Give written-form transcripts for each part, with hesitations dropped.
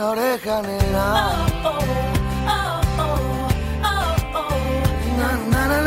la oreja, nena. Oh, oh, oh, oh, oh, oh. Na, na, na, na.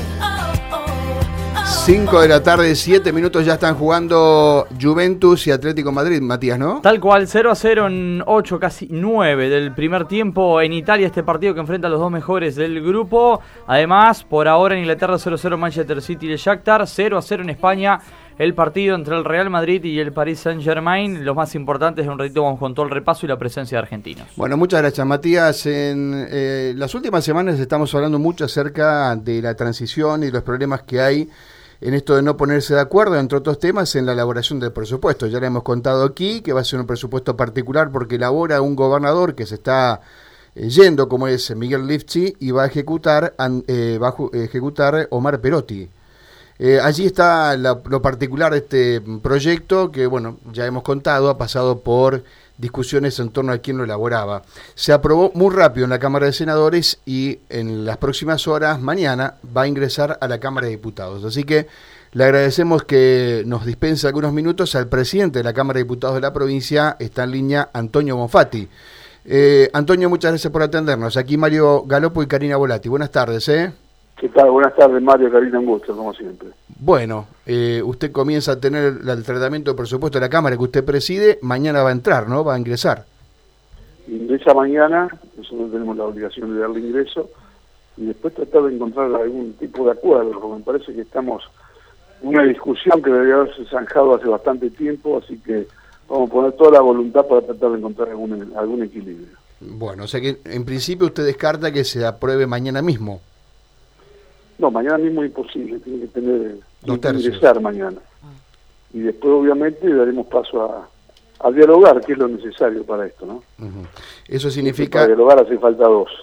5 de la tarde, 7 minutos, ya están jugando Juventus y Atlético Madrid, Matías, ¿no? Tal cual, 0-0 en 8, casi 9 del primer tiempo en Italia, este partido que enfrenta a los dos mejores del grupo. Además, por ahora en Inglaterra 0-0 Manchester City y el Shakhtar, 0-0 en España, el partido entre el Real Madrid y el Paris Saint-Germain. Los más importantes, en un ratito vamos con todo el repaso y la presencia de argentinos. Bueno, muchas gracias, Matías. En las últimas semanas estamos hablando mucho acerca de la transición y los problemas que hay en esto de no ponerse de acuerdo, entre otros temas, en la elaboración del presupuesto. Ya le hemos contado aquí que va a ser un presupuesto particular porque elabora un gobernador que se está yendo, como es Miguel Lifchi, y va a ejecutar Omar Perotti. Allí está lo particular de este proyecto que, bueno, ya hemos contado, ha pasado por discusiones en torno a quién lo elaboraba. Se aprobó muy rápido en la Cámara de Senadores y en las próximas horas, mañana, va a ingresar a la Cámara de Diputados. Así que le agradecemos que nos dispense algunos minutos al presidente de la Cámara de Diputados de la provincia. Está en línea Antonio Bonfatti. Antonio, muchas gracias por atendernos. Aquí Mario Galopo y Karina Volati. Buenas tardes, ¿Qué tal? Buenas tardes, Mario, Karina, un gusto, como siempre. Bueno, usted comienza a tener el tratamiento del presupuesto de la Cámara que usted preside. Mañana va a entrar, ¿no? Va a ingresar. Ingresa mañana, nosotros tenemos la obligación de darle ingreso, y después tratar de encontrar algún tipo de acuerdo, porque me parece que estamos en una discusión que debería haberse zanjado hace bastante tiempo, así que vamos a poner toda la voluntad para tratar de encontrar algún equilibrio. Bueno, o sea que en principio usted descarta que se apruebe mañana mismo. No, mañana mismo es imposible, tiene que tener ingresar mañana. Y después, obviamente, daremos paso a dialogar, que es lo necesario para esto, ¿no? Uh-huh. Eso significa... Para dialogar hace falta dos.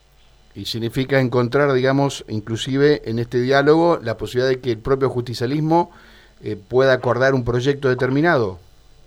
Y significa encontrar, digamos, inclusive en este diálogo, la posibilidad de que el propio justicialismo pueda acordar un proyecto determinado.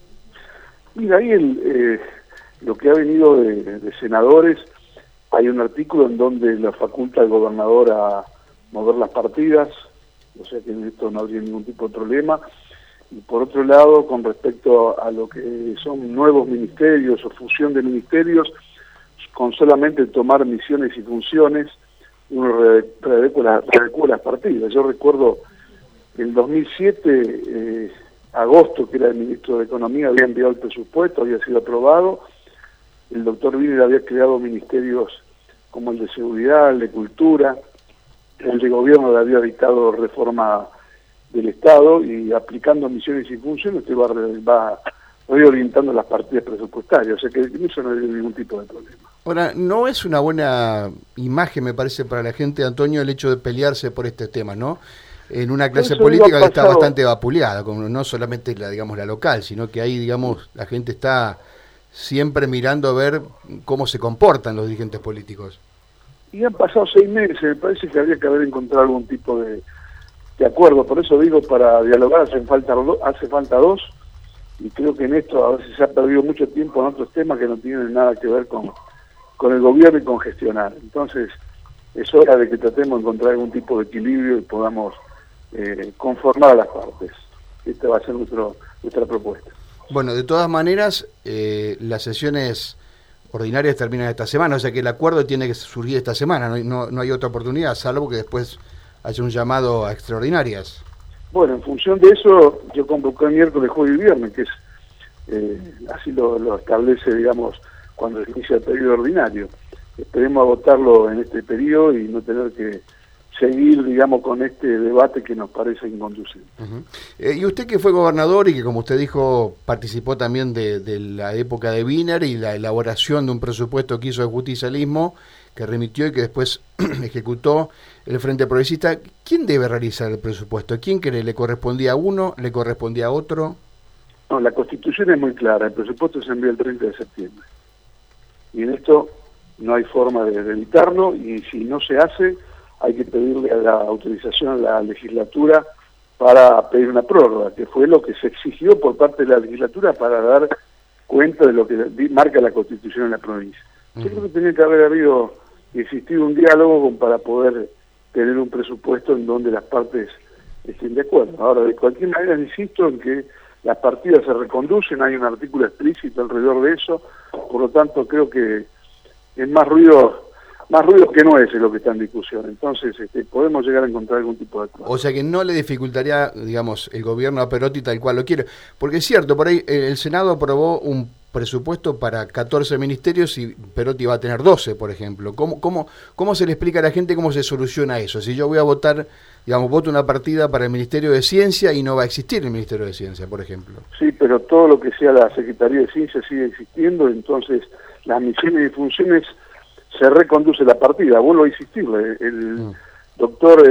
Mira, ahí lo que ha venido de senadores, hay un artículo en donde la faculta del gobernador a mover las partidas, o sea que en esto no habría ningún tipo de problema. Y por otro lado, con respecto a lo que son nuevos ministerios o fusión de ministerios, con solamente tomar misiones y funciones, uno readecua las partidas. Yo recuerdo que en 2007, agosto, que era el ministro de Economía, había enviado el presupuesto, había sido aprobado, el doctor Wiener había creado ministerios como el de Seguridad, el de Cultura, el de Gobierno le había dictado reforma del Estado, y aplicando misiones y funciones usted va reorientando las partidas presupuestarias, o sea que eso no hay ningún tipo de problema. Ahora, no es una buena imagen, me parece, para la gente, Antonio, el hecho de pelearse por este tema, ¿no? En una clase política que está bastante vapuleada, como no solamente la local, sino que ahí, digamos, la gente está siempre mirando a ver cómo se comportan los dirigentes políticos. Y han pasado 6 meses, me parece que habría que haber encontrado algún tipo de acuerdo. Por eso digo, para dialogar hace falta dos, y creo que en esto a veces se ha perdido mucho tiempo en otros temas que no tienen nada que ver con el gobierno y con gestionar. Entonces, es hora de que tratemos de encontrar algún tipo de equilibrio y podamos conformar a las partes. Esta va a ser nuestra propuesta. Bueno, de todas maneras, las sesiones ordinarias terminan esta semana, o sea que el acuerdo tiene que surgir esta semana, no hay otra oportunidad, salvo que después haya un llamado a extraordinarias. Bueno, en función de eso, yo convoqué el miércoles, jueves y viernes, que es así lo establece, digamos, cuando se inicia el periodo ordinario. Esperemos agotarlo en este periodo y no tener que seguir, digamos, con este debate que nos parece inconducible. Uh-huh. Y usted, que fue gobernador y que, como usted dijo, participó también de la época de Wiener y la elaboración de un presupuesto que hizo el justicialismo, que remitió y que después ejecutó el Frente Progresista, ¿quién debe realizar el presupuesto? ¿A quién cree? ¿Le correspondía a uno? ¿Le correspondía a otro? No, la Constitución es muy clara, el presupuesto se envía el 30 de septiembre. Y en esto no hay forma de evitarlo, y si no se hace, hay que pedirle la autorización a la legislatura para pedir una prórroga, que fue lo que se exigió por parte de la legislatura para dar cuenta de lo que marca la Constitución en la provincia. Yo creo que tenía que haber existido un diálogo para poder tener un presupuesto en donde las partes estén de acuerdo. Ahora, de cualquier manera, insisto en que las partidas se reconducen, hay un artículo explícito alrededor de eso, por lo tanto creo que es más ruido que nueces lo que está en discusión. Entonces podemos llegar a encontrar algún tipo de acuerdo. O sea que no le dificultaría, digamos, el gobierno a Perotti tal cual lo quiere. Porque es cierto, por ahí el Senado aprobó un presupuesto para 14 ministerios y Perotti va a tener 12, por ejemplo. ¿Cómo se le explica a la gente cómo se soluciona eso? Si yo voy a votar, digamos, voto una partida para el Ministerio de Ciencia y no va a existir el Ministerio de Ciencia, por ejemplo. Sí, pero todo lo que sea la Secretaría de Ciencia sigue existiendo, entonces las misiones y funciones se reconduce la partida. Vuelvo a insistirle, el doctor,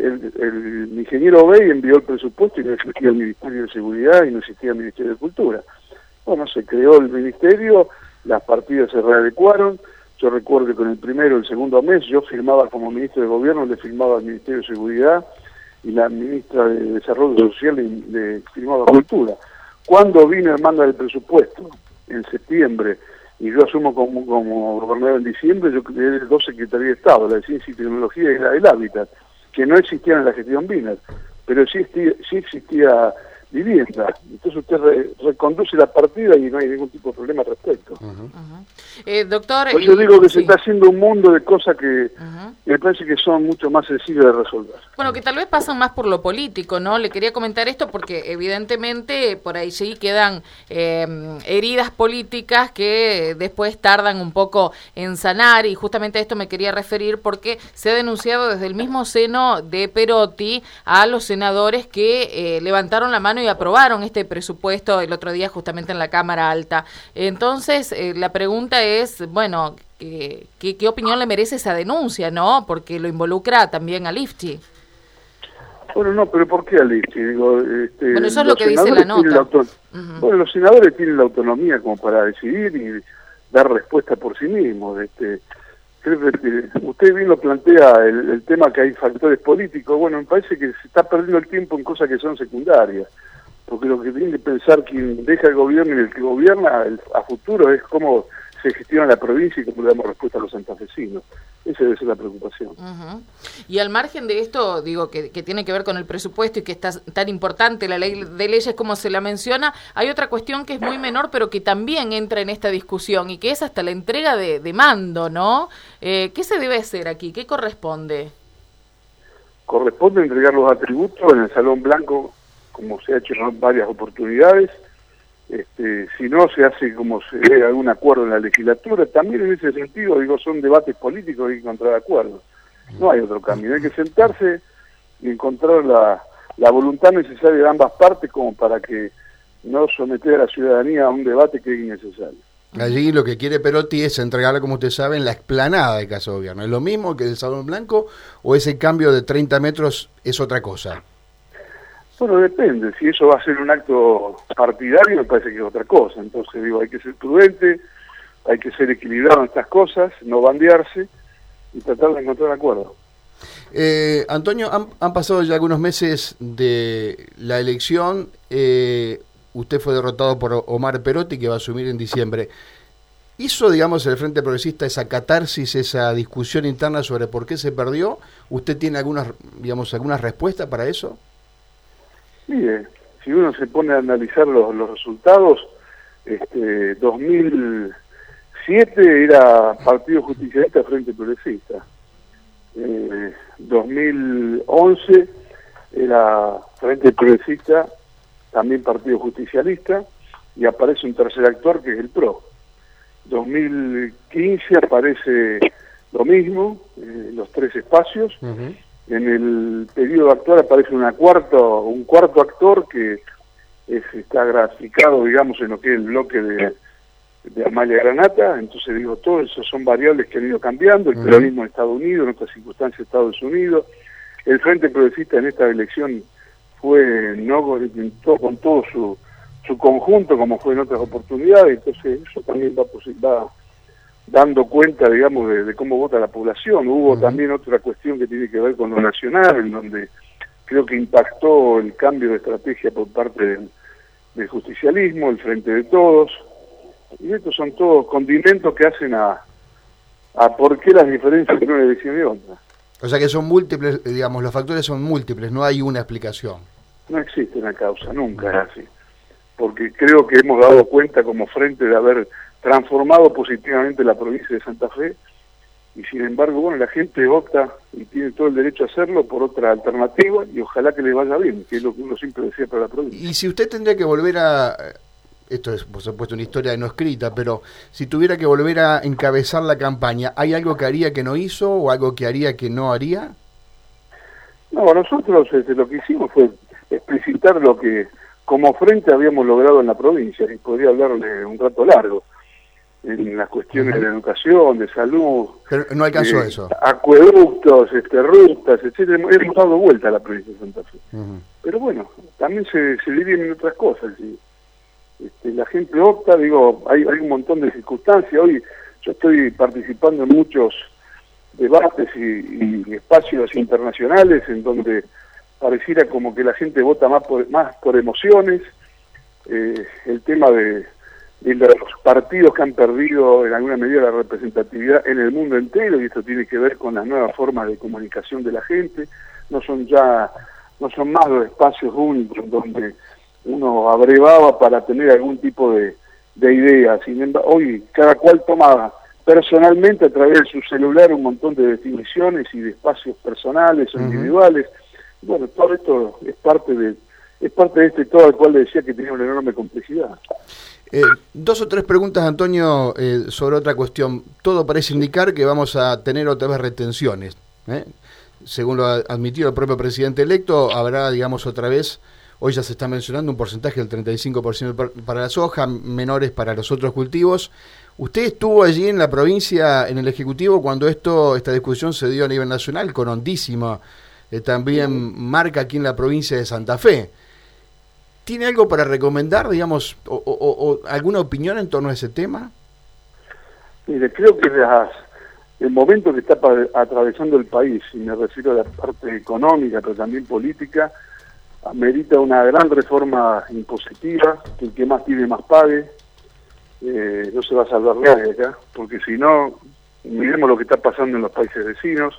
el ingeniero Bey envió el presupuesto y no existía el Ministerio de Seguridad y no existía el Ministerio de Cultura. Bueno, se creó el ministerio, las partidas se readecuaron. Yo recuerdo que con el primero y el segundo mes yo firmaba como ministro de Gobierno, le firmaba al Ministerio de Seguridad y la ministra de Desarrollo Social le firmaba Cultura. Cuando vino el mando del presupuesto, en septiembre, y yo asumo como gobernador en diciembre, yo creé 2 secretarías de Estado, la de Ciencia y Tecnología y la del Hábitat, que no existían en la gestión Wiener, pero sí existía vivienda. Entonces usted reconduce la partida y no hay ningún tipo de problema al respecto. Doctor... Pues yo digo que se está haciendo un mundo de cosas que me parece que son mucho más sencillas de resolver. Bueno, que tal vez pasan más por lo político, ¿no? Le quería comentar esto porque evidentemente por ahí sí quedan heridas políticas que después tardan un poco en sanar, y justamente a esto me quería referir porque se ha denunciado desde el mismo seno de Perotti a los senadores que levantaron la mano y aprobaron este presupuesto el otro día justamente en la Cámara Alta. Entonces, la pregunta es, bueno, ¿qué opinión le merece esa denuncia, no? Porque lo involucra también a Lifchi. Bueno, no, pero ¿por qué a Lifchi? Digo, bueno, eso es lo que dice la nota. Bueno, los senadores tienen la autonomía como para decidir y dar respuesta por sí mismos. Creo que usted bien lo plantea, el tema que hay factores políticos. Bueno, me parece que se está perdiendo el tiempo en cosas que son secundarias, porque lo que tiene que pensar quien deja el gobierno y el que gobierna a futuro es cómo se gestiona la provincia y cómo le damos respuesta a los santafesinos. Esa debe ser la preocupación. Y al margen de esto, digo, que tiene que ver con el presupuesto y que está tan importante la ley de leyes como se la menciona, hay otra cuestión que es muy menor, pero que también entra en esta discusión, y que es hasta la entrega de mando, ¿no? ¿Qué se debe hacer aquí? ¿Qué corresponde? Corresponde entregar los atributos en el Salón Blanco, como se ha hecho en varias oportunidades. Si no se hace como se ve algún acuerdo en la legislatura, también en ese sentido, digo, son debates políticos y hay que encontrar acuerdos. No hay otro camino, hay que sentarse y encontrar la voluntad necesaria de ambas partes como para que no someter a la ciudadanía a un debate que es innecesario. Allí lo que quiere Perotti es entregarle, como usted sabe, en la explanada de Casa de Gobierno. ¿Es lo mismo que el Salón Blanco o ese cambio de 30 metros es otra cosa? Bueno, depende. Si eso va a ser un acto partidario, me parece que es otra cosa. Entonces, digo, hay que ser prudente, hay que ser equilibrado en estas cosas, no bandearse y tratar de encontrar acuerdos. Antonio, han pasado ya algunos meses de la elección. Usted fue derrotado por Omar Perotti, que va a asumir en diciembre. ¿Hizo, digamos, el Frente Progresista esa catarsis, esa discusión interna sobre por qué se perdió? ¿Usted tiene algunas respuestas para eso? Mire, si uno se pone a analizar los resultados, 2007 era Partido Justicialista Frente Progresista, 2011 era Frente Progresista, también Partido Justicialista, y aparece un tercer actor que es el PRO. 2015 aparece lo mismo, los 3 espacios. En el periodo actual aparece un cuarto actor que está graficado, digamos, en lo que es el bloque de Amalia Granata. Entonces, digo, todo eso son variables que han ido cambiando. El peronismo en Estados Unidos, en otras circunstancias Estados Unidos. El Frente Progresista en esta elección fue con todo su conjunto, como fue en otras oportunidades. Entonces, eso también va dando cuenta, digamos, de cómo vota la población. Hubo también otra cuestión que tiene que ver con lo nacional, en donde creo que impactó el cambio de estrategia por parte del justicialismo, el Frente de Todos, y estos son todos condimentos que hacen a por qué las diferencias entre una elección y otra. O sea que son múltiples, digamos, los factores son múltiples, no hay una explicación. No existe una causa, nunca es así. porque creo que hemos dado cuenta como frente de haber transformado positivamente la provincia de Santa Fe, y sin embargo, bueno, la gente opta y tiene todo el derecho a hacerlo por otra alternativa, y ojalá que le vaya bien, que es lo que uno siempre decía para la provincia. Y si usted tendría que volver a... Esto es, por supuesto, una historia no escrita, pero si tuviera que volver a encabezar la campaña, ¿hay algo que haría que no hizo o algo que haría que no haría? No, nosotros lo que hicimos fue explicitar lo que como frente habíamos logrado en la provincia, y podría hablarle un rato largo, en las cuestiones de educación, de salud. Pero no alcanzó eso. Acueductos, rutas, etcétera. Hemos dado vuelta a la provincia de Santa Fe. Pero bueno, también se dividen en otras cosas. ¿Sí? La gente opta, digo, hay un montón de circunstancias. Hoy yo estoy participando en muchos debates y espacios internacionales en donde pareciera como que la gente vota más por emociones. El tema de los partidos que han perdido en alguna medida la representatividad en el mundo entero, y esto tiene que ver con las nuevas formas de comunicación de la gente. No son más los espacios únicos donde uno abrevaba para tener algún tipo de idea. Sin embargo, hoy cada cual toma personalmente a través de su celular un montón de definiciones y de espacios personales o individuales. Bueno, todo esto es parte de todo, al cual le decía que tenía una enorme complejidad. Dos o tres preguntas, Antonio, sobre otra cuestión. Todo parece indicar que vamos a tener otra vez retenciones. Según lo ha admitido el propio presidente electo, habrá, digamos, otra vez, hoy ya se está mencionando un porcentaje del 35% para la soja, menores para los otros cultivos. Usted estuvo allí en la provincia, en el Ejecutivo, cuando esta discusión se dio a nivel nacional, con Hondísima, también marca aquí en la provincia de Santa Fe. ¿Tiene algo para recomendar, digamos, o alguna opinión en torno a ese tema? Mire, creo que el momento que está atravesando el país, y me refiero a la parte económica, pero también política, amerita una gran reforma impositiva, que el que más tiene más pague. No se va a salvar nadie acá, porque si no, miremos lo que está pasando en los países vecinos.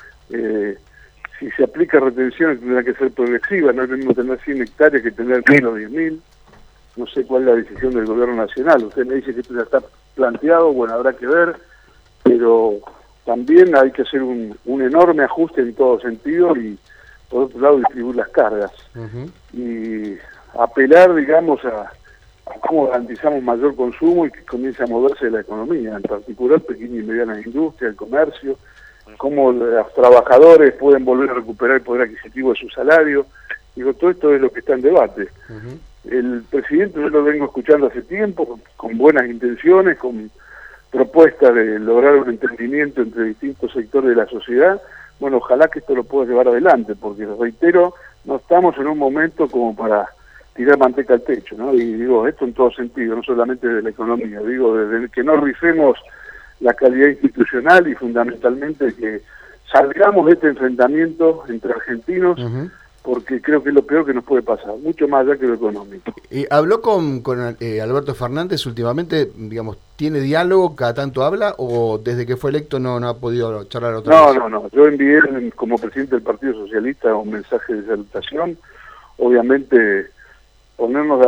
Si se aplica retenciones tendrá que ser progresiva, no es lo mismo tener 100 hectáreas que tener menos de 10.000. No sé cuál es la decisión del gobierno nacional. Usted me dice que esto ya está planteado, bueno, habrá que ver, pero también hay que hacer un enorme ajuste en todo sentido y, por otro lado, distribuir las cargas. Y apelar, digamos, a cómo garantizamos mayor consumo y que comience a moverse la economía, en particular pequeña y mediana industria, el comercio, cómo los trabajadores pueden volver a recuperar el poder adquisitivo de su salario. Digo, todo esto es lo que está en debate. El presidente, yo lo vengo escuchando hace tiempo, con buenas intenciones, con propuestas de lograr un entendimiento entre distintos sectores de la sociedad. Bueno, ojalá que esto lo pueda llevar adelante, porque, reitero, no estamos en un momento como para tirar manteca al techo, ¿no? Y digo, esto en todo sentido, no solamente de la economía, digo, desde que no rifemos la calidad institucional y fundamentalmente que salgamos de este enfrentamiento entre argentinos, porque creo que es lo peor que nos puede pasar, mucho más allá que lo económico. ¿Habló con Alberto Fernández últimamente? Digamos, ¿tiene diálogo? ¿Cada tanto habla? ¿O desde que fue electo no ha podido charlar otra vez? No. Yo envié como presidente del Partido Socialista un mensaje de salutación. Obviamente ponernos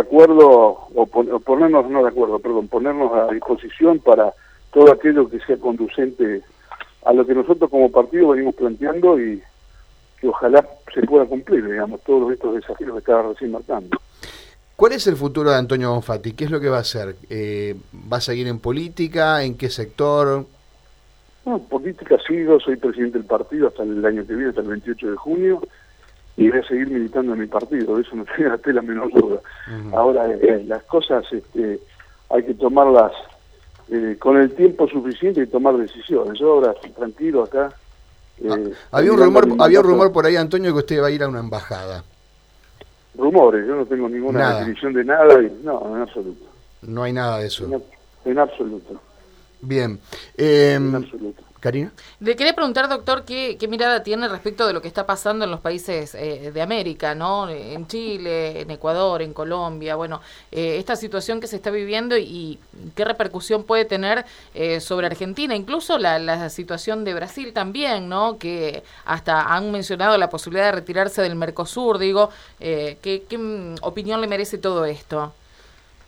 a disposición para todo aquello que sea conducente a lo que nosotros como partido venimos planteando y que ojalá se pueda cumplir, digamos, todos estos desafíos que estaba recién marcando. ¿Cuál es el futuro de Antonio Bonfatti? ¿Qué es lo que va a hacer? ¿Va a seguir en política? ¿En qué sector? No, política sigo, soy presidente del partido hasta el año que viene, hasta el 28 de junio, y voy a seguir militando en mi partido, de eso no tiene la menor duda. Ahora, las cosas hay que tomarlas con el tiempo suficiente y tomar decisiones. Yo ahora estoy tranquilo acá. Había un rumor por ahí, Antonio, que usted va a ir a una embajada. Rumores, yo no tengo ninguna definición de nada, no, en absoluto. No hay nada de eso. En absoluto. Bien. En absoluto. ¿Karina? Le quería preguntar, doctor, qué mirada tiene respecto de lo que está pasando en los países de América, ¿no? En Chile, en Ecuador, en Colombia, bueno, esta situación que se está viviendo y qué repercusión puede tener sobre Argentina, incluso la situación de Brasil también, ¿no? Que hasta han mencionado la posibilidad de retirarse del Mercosur, digo, ¿qué opinión le merece todo esto?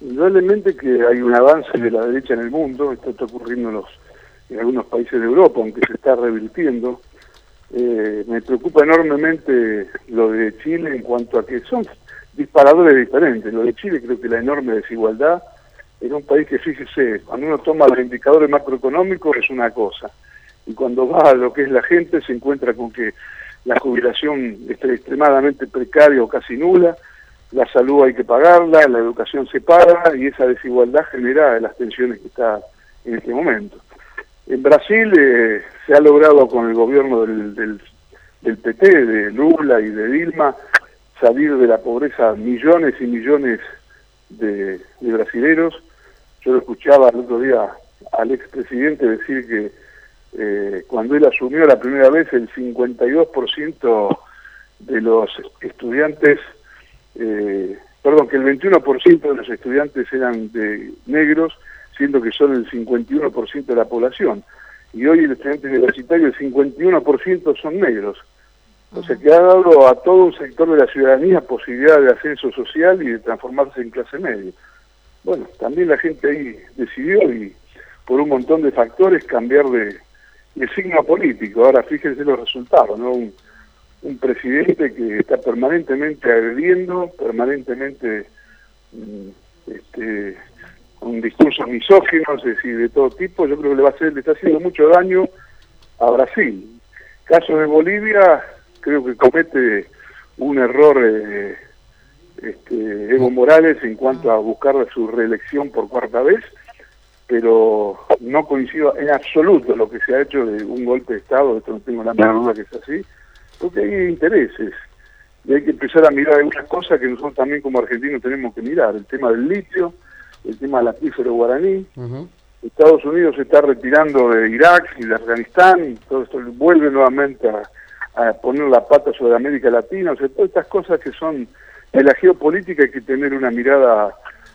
Indudablemente que hay un avance de la derecha en el mundo, esto está ocurriendo en algunos países de Europa, aunque se está revirtiendo. Me preocupa enormemente lo de Chile en cuanto a que son disparadores diferentes. Lo de Chile, creo que la enorme desigualdad en un país que, fíjese, cuando uno toma los indicadores macroeconómicos es una cosa, y cuando va a lo que es la gente se encuentra con que la jubilación es extremadamente precaria o casi nula, la salud hay que pagarla, la educación se paga, y esa desigualdad genera las tensiones que está en este momento. En Brasil se ha logrado con el gobierno del PT, de Lula y de Dilma, salir de la pobreza millones y millones de brasileros. Yo lo escuchaba el otro día al expresidente decir que cuando él asumió la primera vez, el 52% de los estudiantes, que el 21% de los estudiantes eran de negros, siendo que son el 51% de la población. Y hoy el estudiante universitario, el 51% son negros. O sea que ha dado a todo un sector de la ciudadanía posibilidad de ascenso social y de transformarse en clase media. Bueno, también la gente ahí decidió, y por un montón de factores, cambiar de signo político. Ahora fíjense los resultados, ¿no? Un presidente que está permanentemente agrediendo, permanentemente con discursos misóginos, es decir, de todo tipo. Yo creo que le está haciendo mucho daño a Brasil. Caso de Bolivia, creo que comete un error Evo Morales en cuanto a buscar su reelección por cuarta vez, pero no coincido en absoluto lo que se ha hecho de un golpe de Estado. Esto no tengo la menor duda que es así, porque hay intereses y hay que empezar a mirar algunas cosas que nosotros también como argentinos tenemos que mirar: el tema del litio, el tema del acuífero guaraní. Estados Unidos se está retirando de Irak y de Afganistán, y todo esto vuelve nuevamente a poner la pata sobre América Latina. O sea, todas estas cosas que son de la geopolítica, hay que tener una mirada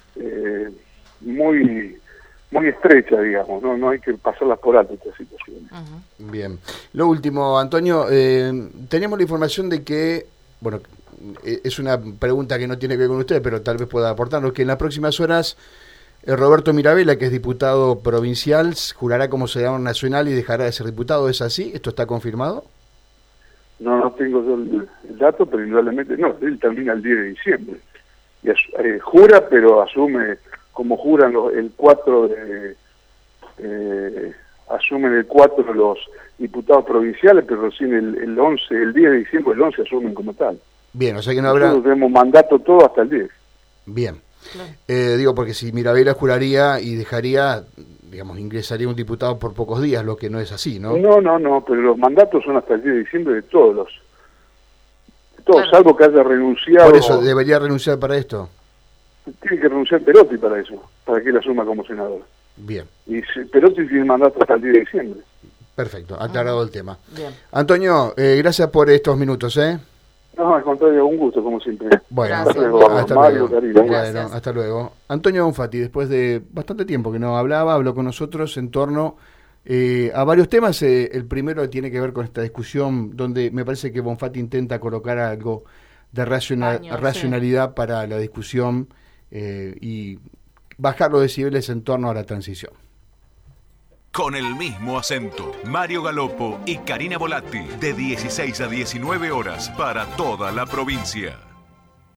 muy estrecha, digamos, no hay que pasarlas por alto estas situaciones. Bien. Lo último, Antonio, teníamos la información de que, bueno, es una pregunta que no tiene que ver con usted, pero tal vez pueda aportarnos, que en las próximas horas Roberto Mirabella, que es diputado provincial, jurará como senador nacional y dejará de ser diputado. ¿Es así? ¿Esto está confirmado? No tengo yo el dato, pero indudablemente no. Él termina el 10 de diciembre. Y jura, pero asume, como juran el 4 asumen el 4 los diputados provinciales, pero recién el 11, el 10 de diciembre, el 11 asumen como tal. Bien, o sea que no habrá... Nosotros tenemos mandato todo hasta el 10. Bien. Claro. Digo, porque si Mirabella juraría y dejaría, digamos, ingresaría un diputado por pocos días, lo que no es así, ¿no? No, pero los mandatos son hasta el 10 de diciembre de todos, Claro. Salvo que haya renunciado. Por eso, ¿debería renunciar para esto? Tiene que renunciar Perotti para eso, para que él asuma como senador. Bien. Y Perotti tiene mandato hasta el 10 de diciembre. Perfecto, aclarado el tema. Bien. Antonio, gracias por estos minutos, ¿eh? No, al contrario, un gusto, como siempre. Bueno, Gracias. hasta Mario, luego. Karina. Bueno, Gracias. hasta luego. Antonio Bonfatti, después de bastante tiempo que no hablaba, habló con nosotros en torno a varios temas. El primero tiene que ver con esta discusión donde me parece que Bonfatti intenta colocar algo de racionalidad para la discusión y bajar los decibeles en torno a la transición. Con el mismo acento, Mario Galopo y Karina Volatti, de 16 a 19 horas para toda la provincia.